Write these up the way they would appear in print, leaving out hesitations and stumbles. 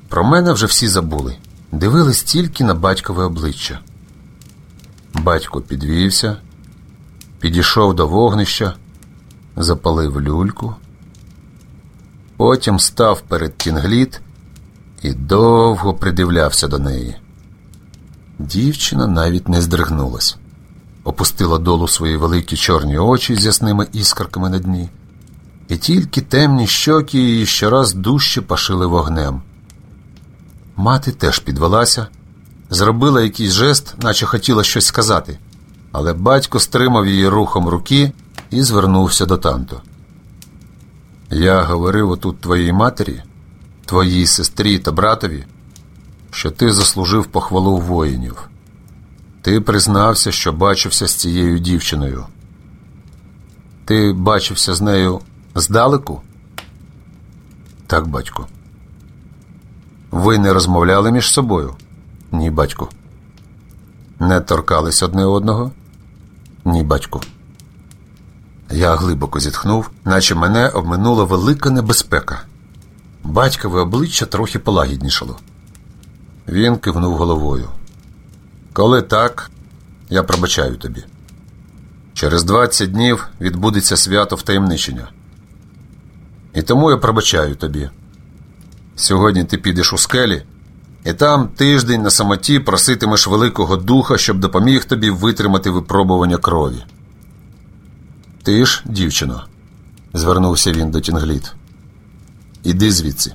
Про мене вже всі забули. Дивились тільки на батькове обличчя. Батько підвівся, підійшов до вогнища, запалив люльку. Потім став перед Тінгліт і довго придивлявся до неї. Дівчина навіть не здригнулась. Опустила долу свої великі чорні очі з ясними іскорками на дні. І тільки темні щоки її щораз дужче пашили вогнем. Мати теж підвелася, зробила якийсь жест, наче хотіла щось сказати, але батько стримав її рухом руки і звернувся до Танто. «Я говорив отут твоїй матері, твоїй сестрі та братові, що ти заслужив похвалу воїнів. Ти признався, що бачився з цією дівчиною. Ти бачився з нею здалеку?» «Так, батько». «Ви не розмовляли між собою?» «Ні, батько». «Не торкались одне одного?» «Ні, батько». Я глибоко зітхнув, наче мене обминула велика небезпека. Батькове обличчя трохи полагіднішало. Він кивнув головою. «Коли так, я пробачаю тобі. Через 20 днів відбудеться свято втаємничення. І тому я пробачаю тобі. Сьогодні ти підеш у скелі, і там тиждень на самоті проситимеш Великого Духа, щоб допоміг тобі витримати випробування крові. Ти ж, дівчино», – звернувся він до Тінгліт, – «іди звідси».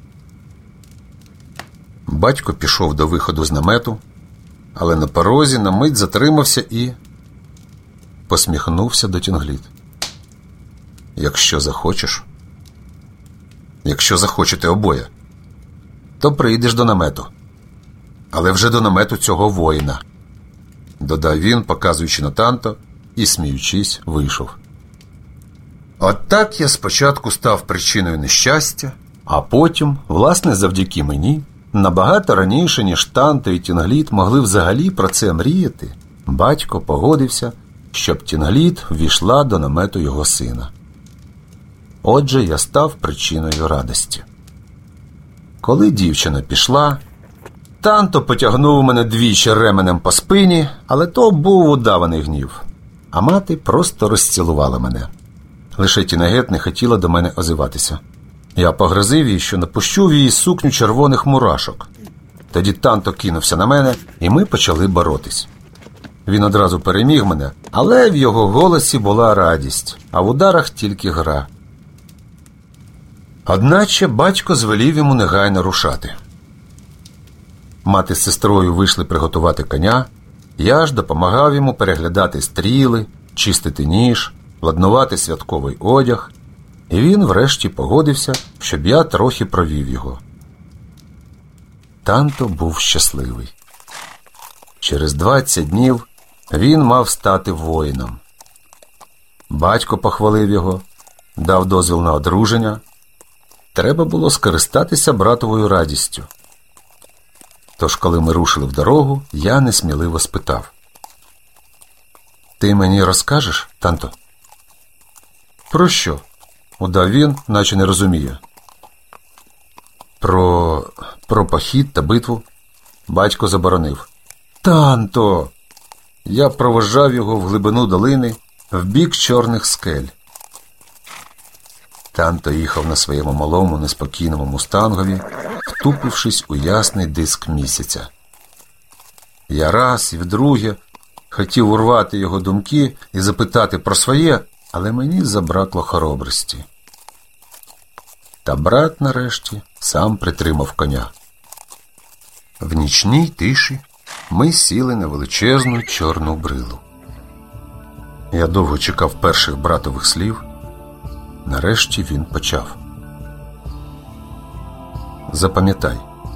Батько пішов до виходу з намету, але на порозі на мить затримався і посміхнувся до Тінгліт. «Якщо захочеш, якщо захочете обоє, то прийдеш до намету. Але вже до намету цього воїна», – додав він, показуючи на Танто, і, сміючись, вийшов. От так я спочатку став причиною нещастя, а потім, власне, завдяки мені, набагато раніше, ніж Танто і Тінгліт могли взагалі про це мріяти, батько погодився, щоб Тінгліт ввійшла до намету його сина. Отже, я став причиною радості. Коли дівчина пішла, Танто потягнув мене двічі ременем по спині, але то був удаваний гнів. А мати просто розцілувала мене. Лише Тінегет не хотіла до мене озиватися. Я погрозив їй, що напущу в її сукню червоних мурашок. Тоді Танто кинувся на мене, і ми почали боротись. Він одразу переміг мене, але в його голосі була радість, а в ударах тільки гра. Одначе батько звелів йому негайно рушати. Мати з сестрою вийшли приготувати коня, я ж допомагав йому переглядати стріли, чистити ніж, ладнувати святковий одяг, і він врешті погодився, щоб я трохи провів його. Танто був щасливий. Через 20 днів він мав стати воїном. Батько похвалив його, дав дозвіл на одруження. Треба було скористатися братовою радістю. Тож, коли ми рушили в дорогу, я несміливо спитав: «Ти мені розкажеш, Танто?» «Про що?» – удав він, наче не розуміє. Про похід та битву». Батько заборонив. «Танто!» Я проводжав його в глибину долини, в бік чорних скель. Танто їхав на своєму малому, неспокійному мустангові, втупившись у ясний диск місяця. Я раз і вдруге хотів урвати його думки і запитати про своє, але мені забракло хоробрості. Та брат нарешті сам притримав коня. В нічній тиші ми сіли на величезну чорну брилу. Я довго чекав перших братових слів. Нарешті він почав. «Запам'ятай,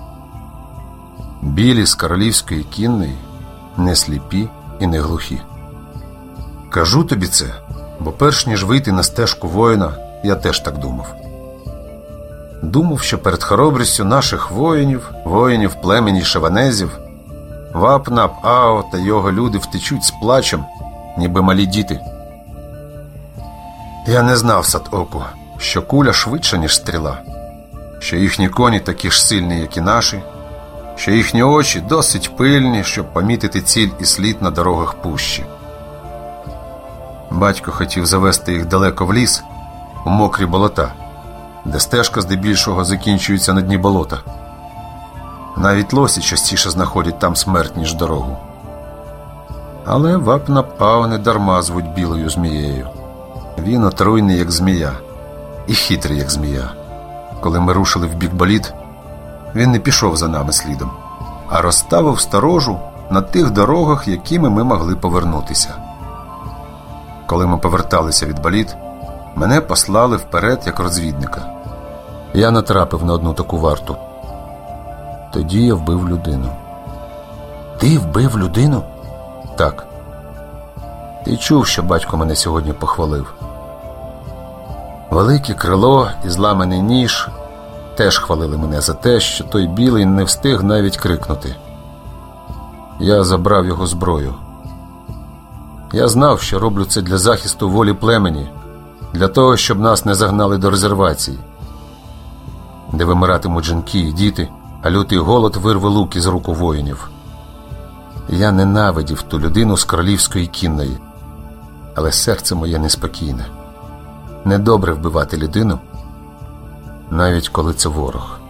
білі з королівської кінної не сліпі і не глухі. Кажу тобі це, бо перш ніж вийти на стежку воїна, я теж так думав. Думав, що перед хоробрістю наших воїнів племені шаванезів, Вап-Нап-Ао та його люди втечуть з плачем, ніби малі діти. Я не знав, Сат-Оку, що куля швидша, ніж стріла, що їхні коні такі ж сильні, як і наші, що їхні очі досить пильні, щоб помітити ціль і слід на дорогах пущі. Батько хотів завести їх далеко в ліс, у мокрі болота, де стежка здебільшого закінчується на дні болота. Навіть лосі частіше знаходять там смерть, ніж дорогу. Але Вапнапав не дарма звуть білою змією. Він отруйний, як змія, і хитрий, як змія. Коли ми рушили в бік боліт, він не пішов за нами слідом, а розставив сторожу на тих дорогах, якими ми могли повернутися. Коли ми поверталися від боліт, мене послали вперед як розвідника. Я натрапив на одну таку варту. Тоді я вбив людину. Ти вбив людину? Так. Ти чув, що батько мене сьогодні похвалив. Велике крило і зламаний ніж теж хвалили мене за те, що той білий не встиг навіть крикнути. Я забрав його зброю. Я знав, що роблю це для захисту волі племені, для того, щоб нас не загнали до резервації, де вимиратимуть жінки і діти, а лютий голод вирве луки з рук у воїнів. Я ненавидів ту людину з королівської кінної, але серце моє неспокійне. Недобре вбивати людину, навіть коли це ворог.